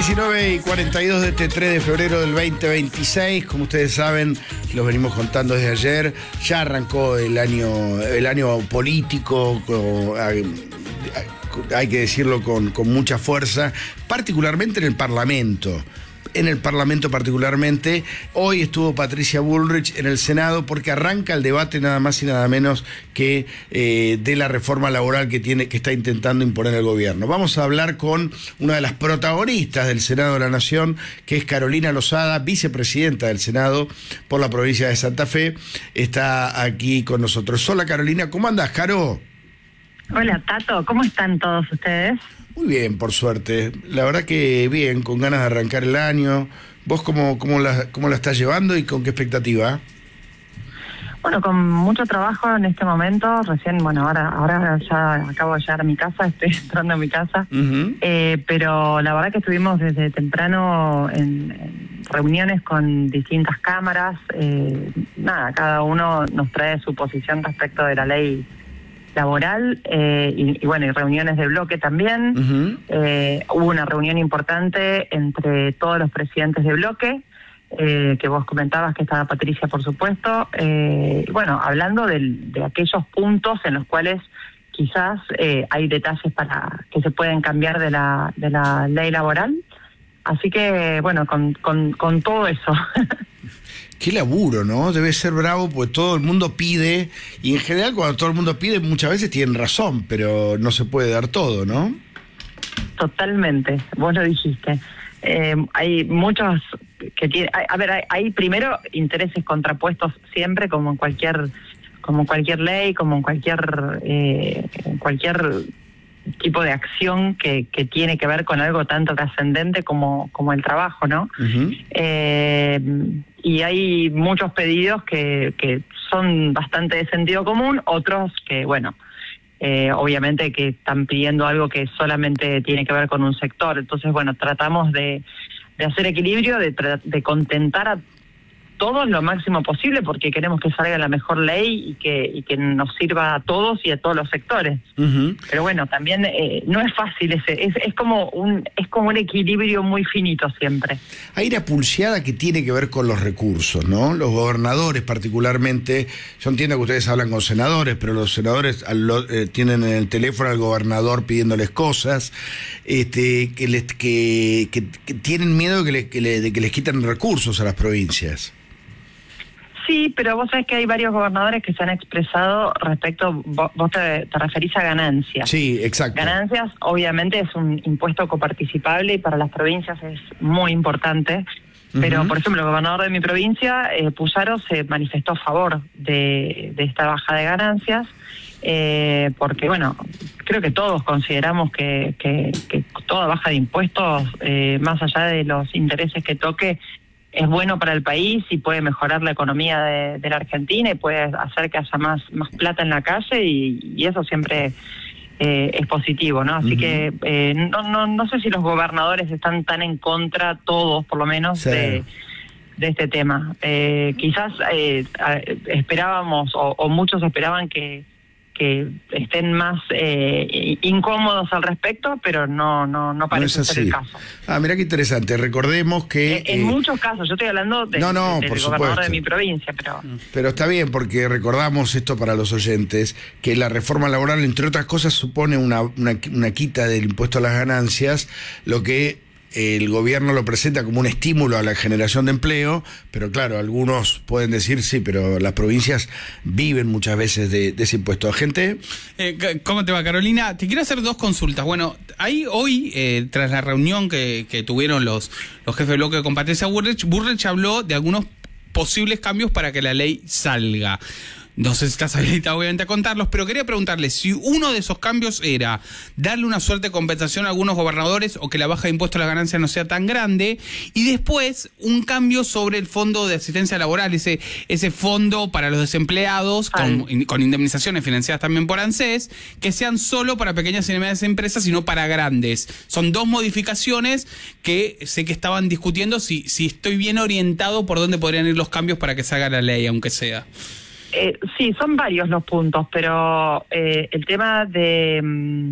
19:42 de este 3 de febrero del 2026. Como ustedes saben, los venimos contando desde ayer. Ya arrancó el año político, hay que decirlo con mucha fuerza, particularmente en el Parlamento. En el Parlamento particularmente. Hoy estuvo Patricia Bullrich en el Senado porque arranca el debate nada más y nada menos que de la reforma laboral que está intentando imponer el gobierno. Vamos a hablar con una de las protagonistas del Senado de la Nación, que es Carolina Lozada, vicepresidenta del Senado por la provincia de Santa Fe. Está aquí con nosotros. Hola Carolina, ¿cómo andás, Caro? Hola Tato, ¿cómo están todos ustedes? Muy bien, por suerte. La verdad que bien, con ganas de arrancar el año. ¿Vos cómo la estás llevando y con qué expectativa? Bueno, con mucho trabajo en este momento. Recién, ahora ya acabo de llegar a mi casa, estoy entrando a mi casa. Pero la verdad que estuvimos desde temprano en reuniones con distintas cámaras. Cada uno nos trae su posición respecto de la ley laboral y reuniones de bloque también. Hubo una reunión importante entre todos los presidentes de bloque, que vos comentabas que estaba Patricia, por supuesto, hablando de aquellos puntos en los cuales quizás hay detalles para que se pueden cambiar de la ley laboral. Así que, con todo eso. Qué laburo, ¿no? Debe ser bravo porque todo el mundo pide, y en general cuando todo el mundo pide muchas veces tienen razón, pero no se puede dar todo, ¿no? Totalmente, vos lo dijiste. Hay muchos que tienen... Hay primero intereses contrapuestos siempre, como en cualquier ley, como en cualquier tipo de acción que tiene que ver con algo tanto trascendente como el trabajo, ¿no? Y hay muchos pedidos que son bastante de sentido común, otros que, obviamente que están pidiendo algo que solamente tiene que ver con un sector. Entonces, tratamos de hacer equilibrio, de contentar a todos lo máximo posible, porque queremos que salga la mejor ley y que nos sirva a todos y a todos los sectores. Pero también no es fácil es como un equilibrio muy finito siempre. Hay una pulseada que tiene que ver con los recursos, ¿no? Los gobernadores particularmente, yo entiendo que ustedes hablan con senadores, pero los senadores tienen en el teléfono al gobernador pidiéndoles cosas, que tienen miedo de que les quiten recursos a las provincias. Sí, pero vos sabés que hay varios gobernadores que se han expresado respecto, vos te referís a ganancias. Sí, exacto. Ganancias, obviamente, es un impuesto coparticipable y para las provincias es muy importante. Pero, por ejemplo, el gobernador de mi provincia, Puzaro, se manifestó a favor de esta baja de ganancias, porque, creo que todos consideramos que toda baja de impuestos, más allá de los intereses que toque, es bueno para el país y puede mejorar la economía de la Argentina y puede hacer que haya más plata en la calle y eso siempre es positivo, ¿no? Así que no sé si los gobernadores están tan en contra, todos por lo menos, sí, de este tema. Quizás esperábamos o muchos esperaban que estén más incómodos al respecto, pero no parece ser el caso. Mirá qué interesante. Recordemos que... En muchos casos, yo estoy hablando del gobernador de mi provincia, pero está bien, porque recordamos esto para los oyentes, que la reforma laboral, entre otras cosas, supone una quita del impuesto a las ganancias, lo que el gobierno lo presenta como un estímulo a la generación de empleo, pero claro, algunos pueden decir, sí, pero las provincias viven muchas veces de ese impuesto. ¿Gente? ¿Cómo te va, Carolina? Te quiero hacer dos consultas. Ahí hoy, tras la reunión que tuvieron los jefes de bloque con Patricia Bullrich habló de algunos posibles cambios para que la ley salga. No sé si estás habilitado obviamente a contarlos, pero quería preguntarle si uno de esos cambios era darle una suerte de compensación a algunos gobernadores o que la baja de impuesto a la ganancia no sea tan grande, y después un cambio sobre el fondo de asistencia laboral, ese fondo para los desempleados con indemnizaciones financiadas también por ANSES, que sean solo para pequeñas y medianas empresas y no para grandes. Son dos modificaciones que sé que estaban discutiendo si estoy bien orientado por dónde podrían ir los cambios para que salga la ley, aunque sea. Sí, son varios los puntos, pero el tema de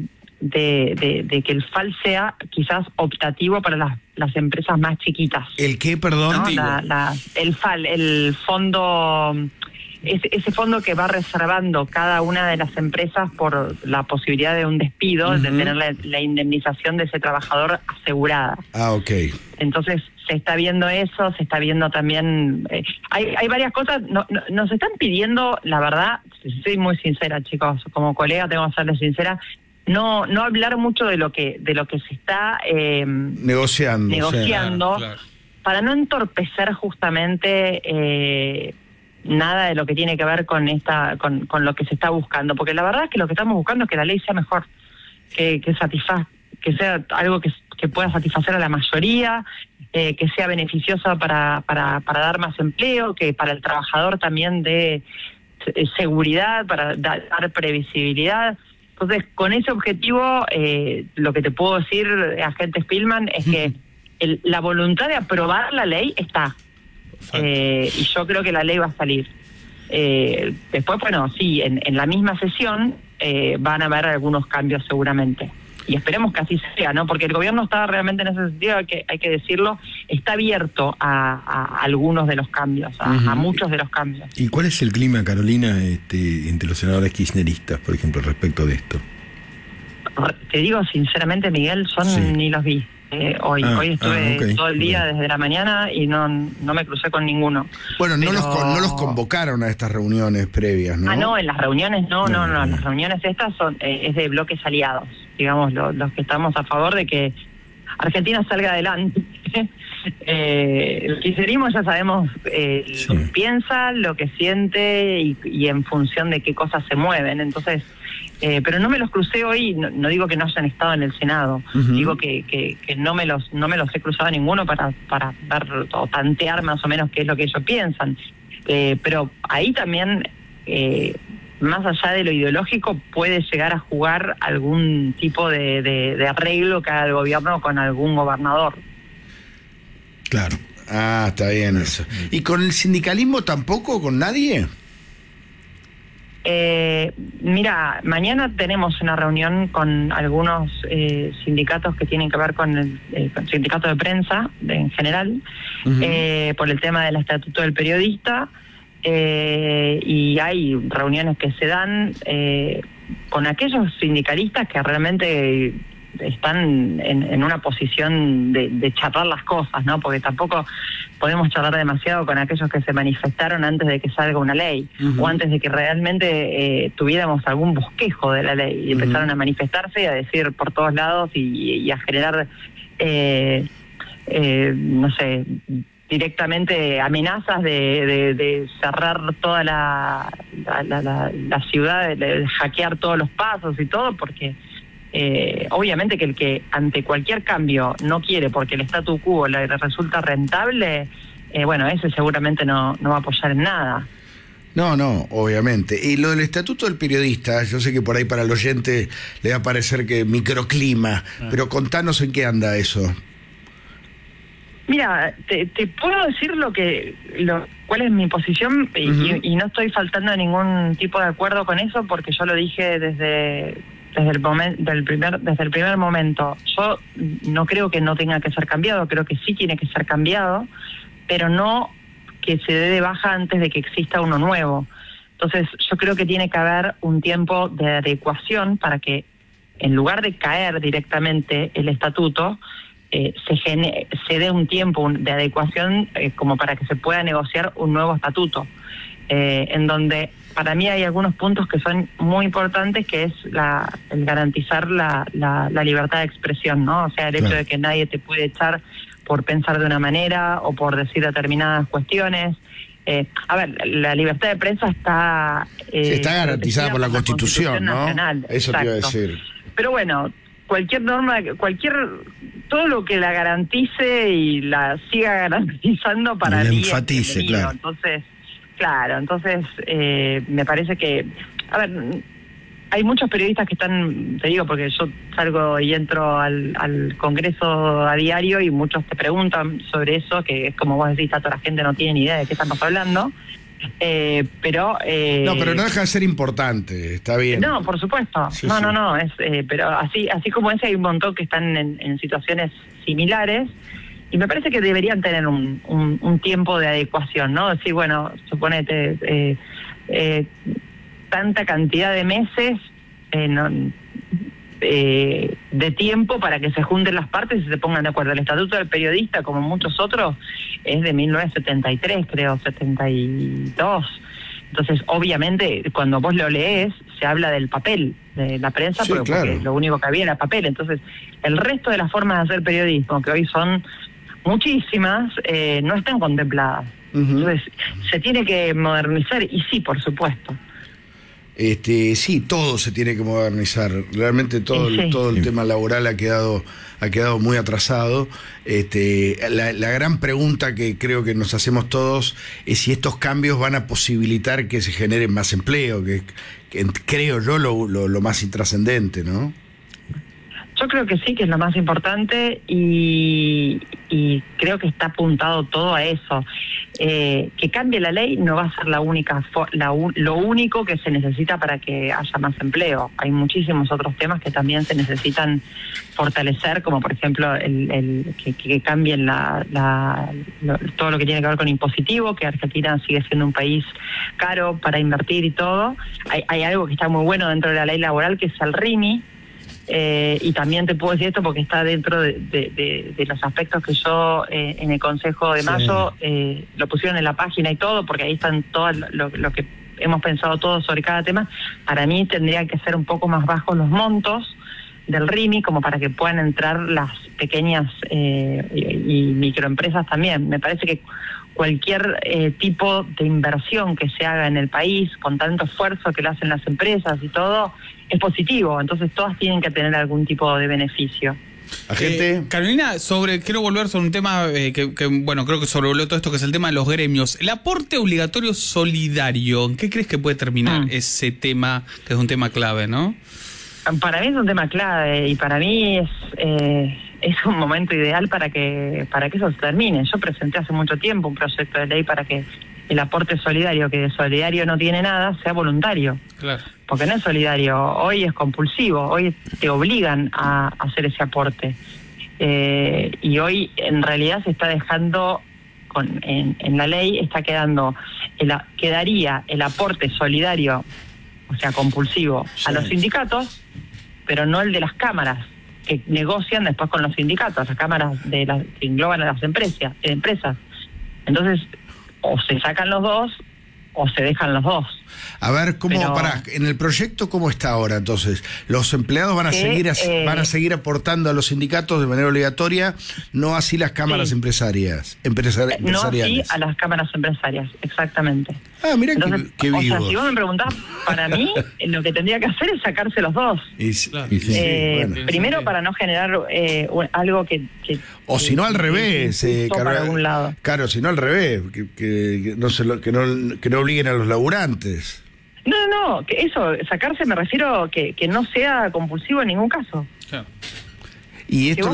de que el FAL sea quizás optativo para las empresas más chiquitas. ¿El qué, perdón? ¿No? El FAL, el fondo, ese fondo que va reservando cada una de las empresas por la posibilidad de un despido, de tener la indemnización de ese trabajador asegurada. Ah, ok. Entonces se está viendo eso, se está viendo también, hay varias cosas, nos están pidiendo, la verdad, soy muy sincera, chicos, como colega tengo que serles sincera, no hablar mucho de lo que se está negociando, claro. Para no entorpecer justamente nada de lo que tiene que ver con lo que se está buscando, porque la verdad es que lo que estamos buscando es que la ley sea mejor, que sea algo que pueda satisfacer a la mayoría, que sea beneficiosa para dar más empleo, que para el trabajador también dé seguridad, para dar previsibilidad. Entonces, con ese objetivo, lo que te puedo decir, agente Spillman, es que la voluntad de aprobar la ley está. Y yo creo que la ley va a salir. Después, bueno, sí, en la misma sesión van a haber algunos cambios seguramente. Y esperemos que así sea, ¿no? Porque el gobierno está realmente en ese sentido, hay que decirlo, está abierto a algunos de los cambios, a muchos de los cambios. ¿Y cuál es el clima, Carolina, entre los senadores kirchneristas, por ejemplo, respecto de esto? Te digo sinceramente, Miguel, ni los vi. Hoy estuve todo el día desde la mañana y no me crucé con ninguno. Bueno, no los convocaron a estas reuniones previas, ¿no? No, en las reuniones no. Las reuniones estas es de bloques aliados, digamos, los que estamos a favor de que Argentina salga adelante. El kirchnerismo ya sabemos lo que piensa, lo que siente y en función de qué cosas se mueven. Entonces, pero no me los crucé hoy, no digo que no hayan estado en el Senado, digo que no me los he cruzado a ninguno para ver o tantear más o menos qué es lo que ellos piensan. Pero ahí también, más allá de lo ideológico, puede llegar a jugar algún tipo de arreglo que haga el gobierno con algún gobernador. Claro. Ah, está bien eso. ¿Y con el sindicalismo tampoco? ¿Con nadie? Mira, mañana tenemos una reunión con algunos sindicatos que tienen que ver con el sindicato de prensa en general, por el tema del estatuto del periodista, y hay reuniones que se dan con aquellos sindicalistas que realmente están en una posición de charlar las cosas, ¿no? Porque tampoco podemos charlar demasiado con aquellos que se manifestaron antes de que salga una ley, o antes de que realmente tuviéramos algún bosquejo de la ley, y empezaron a manifestarse y a decir por todos lados y a generar, no sé, directamente amenazas de cerrar toda la ciudad, de hackear todos los pasos y todo, porque obviamente que el que ante cualquier cambio no quiere porque el statu quo le resulta rentable, bueno, ese seguramente no va a apoyar en nada. No, obviamente. Y lo del estatuto del periodista, yo sé que por ahí para el oyente le va a parecer que microclima, pero contanos en qué anda eso. Mira, te puedo decir cuál es mi posición y no estoy faltando a ningún tipo de acuerdo con eso, porque yo lo dije desde el primer momento. Yo no creo que no tenga que ser cambiado, creo que sí tiene que ser cambiado, pero no que se dé de baja antes de que exista uno nuevo. Entonces yo creo que tiene que haber un tiempo de adecuación para que, en lugar de caer directamente el estatuto, se dé un tiempo de adecuación como para que se pueda negociar un nuevo estatuto, en donde para mí hay algunos puntos que son muy importantes, que es el garantizar la libertad de expresión, ¿no? O sea, el hecho de que nadie te puede echar por pensar de una manera o por decir determinadas cuestiones. A ver, la libertad de prensa está garantizada por la Constitución, ¿no? Nacional. Eso te iba a decir. Pero bueno, cualquier norma, todo lo que la garantice y la siga garantizando para mí enfatice, es claro. Entonces me parece que, a ver, hay muchos periodistas que están, te digo, porque yo salgo y entro al Congreso a diario y muchos te preguntan sobre eso, que es como vos decís, toda la gente no tiene ni idea de qué estamos hablando. Pero no deja de ser importante, está bien. No, por supuesto. Sí, no, sí. no, pero así como ese hay un montón que están en situaciones similares y me parece que deberían tener un tiempo de adecuación, ¿no? Decir, bueno, suponete tanta cantidad de meses de tiempo para que se junten las partes y se pongan de acuerdo. El Estatuto del Periodista, como muchos otros, es de 1973, creo, 72. Entonces, obviamente, cuando vos lo lees, se habla del papel, de la prensa, Sí, porque claro. lo único que había era papel. Entonces, el resto de las formas de hacer periodismo, que hoy son muchísimas, no están contempladas. Entonces, se tiene que modernizar, y sí, por supuesto. Sí, todo se tiene que modernizar. Realmente todo el tema laboral ha quedado muy atrasado. La gran pregunta que creo que nos hacemos todos es si estos cambios van a posibilitar que se genere más empleo, que creo yo lo más intrascendente, ¿no? Yo creo que sí, que es lo más importante y creo que está apuntado todo a eso. Que cambie la ley no va a ser la única lo único que se necesita para que haya más empleo. Hay muchísimos otros temas que también se necesitan fortalecer, como por ejemplo que cambien todo lo que tiene que ver con impositivo, que Argentina sigue siendo un país caro para invertir y todo. Hay algo que está muy bueno dentro de la ley laboral, que es el RIMI. Y también te puedo decir esto porque está dentro de los aspectos que yo en el Consejo de Mayo lo pusieron en la página y todo, porque ahí están todo lo que hemos pensado todos sobre cada tema. Para mí tendrían que ser un poco más bajos los montos del RIMI, como para que puedan entrar las pequeñas y microempresas también. Me parece que cualquier tipo de inversión que se haga en el país, con tanto esfuerzo que lo hacen las empresas y todo, es positivo. Entonces todas tienen que tener algún tipo de beneficio. Carolina, quiero volver sobre un tema bueno, creo que sobrevoló todo esto, que es el tema de los gremios. El aporte obligatorio solidario, ¿en qué crees que puede terminar ese tema, que es un tema clave, no? Para mí es un tema clave y para mí es un momento ideal para que eso se termine. Yo presenté hace mucho tiempo un proyecto de ley para que el aporte solidario, que de solidario no tiene nada, sea voluntario. Claro. Porque no es solidario, hoy es compulsivo, hoy te obligan a hacer ese aporte. Y hoy en realidad se está dejando, en la ley está quedaría el aporte solidario, o sea, compulsivo, a los sindicatos, pero no el de las cámaras, que negocian después con los sindicatos, las cámaras que engloban a las empresas. Entonces, o se sacan los dos, o se dejan los dos. A ver, en el proyecto, ¿cómo está ahora entonces? ¿Los empleados van a seguir aportando a los sindicatos de manera obligatoria, no así las cámaras empresariales? No así a las cámaras empresarias, exactamente. Ah, mira qué vivo. O sea, si vos me preguntás, para mí, lo que tendría que hacer es sacarse los dos. Primero, para no generar algo que o si no al revés, para algún lado. Claro, si no al revés, que no obliguen a los laburantes. No, que eso, sacarse me refiero que no sea compulsivo en ningún caso. Claro. Y esto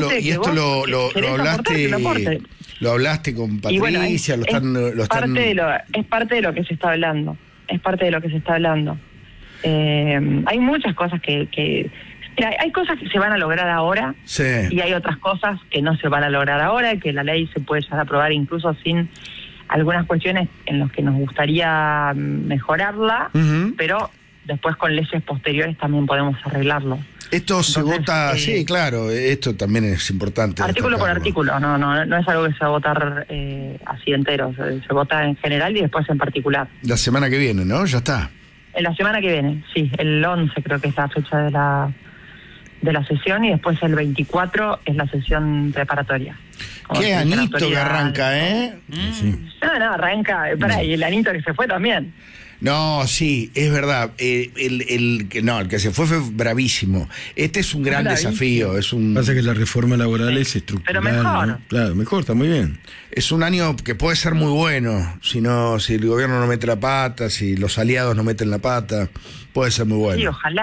lo hablaste con Patricia, bueno, es parte de lo que se está hablando. Es parte de lo que se está hablando. Hay muchas cosas mira, hay cosas que se van a lograr ahora y hay otras cosas que no se van a lograr ahora, que la ley se puede ya aprobar incluso sin algunas cuestiones en las que nos gustaría mejorarla, pero después con leyes posteriores también podemos arreglarlo. Esto se vota, sí, claro, esto también es importante. Artículo por artículo, no es algo que se va a votar así entero, se vota en general y después en particular. La semana que viene, ¿no? Ya está. En la semana que viene, sí, el 11 creo que es la fecha de la sesión y después el 24 es la sesión preparatoria. Qué anito que arranca, ¿eh? Sí. No, arranca, y el anito que se fue también. No, sí, es verdad. El que se fue bravísimo. Este es un gran desafío. Pasa que la reforma laboral es estructural. Pero mejor. ¿no? Claro, mejor, está muy bien. Es un año que puede ser muy bueno. Si el gobierno no mete la pata, si los aliados no meten la pata, puede ser muy bueno. Sí, ojalá.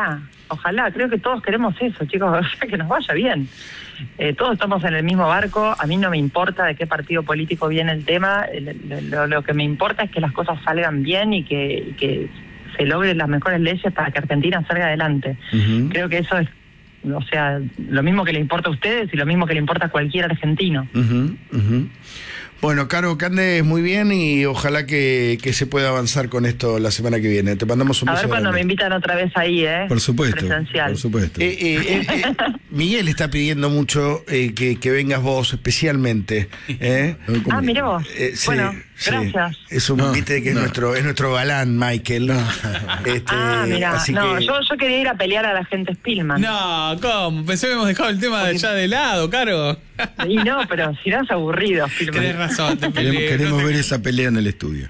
Ojalá, creo que todos queremos eso, chicos, o sea, que nos vaya bien. Todos estamos en el mismo barco, a mí no me importa de qué partido político viene el tema, lo que me importa es que las cosas salgan bien y que se logren las mejores leyes para que Argentina salga adelante. Creo que eso es, o sea, lo mismo que le importa a ustedes y lo mismo que le importa a cualquier argentino. Bueno, Caro, que andes muy bien y ojalá que se pueda avanzar con esto la semana que viene. Te mandamos un beso. A ver cuando grande. me invitan otra vez ahí, Por supuesto. presencial. Por supuesto. Miguel está pidiendo mucho que vengas vos especialmente. Mirá vos. Sí, bueno, sí. gracias. Es un viste que es nuestro galán, Michael. Mirá, así no, que... yo quería ir a pelear a la gente Spillman. No, ¿cómo? Pensé que hemos dejado el tema ya de lado, Caro. Y no, pero si no es aburrido, Spillman. Tenés razón. Queremos ver esa pelea en el estudio.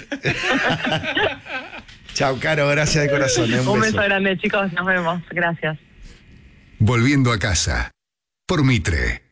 Chao, Caro, gracias de corazón. Un beso grande, chicos, nos vemos. Gracias. Volviendo a casa, por Mitre.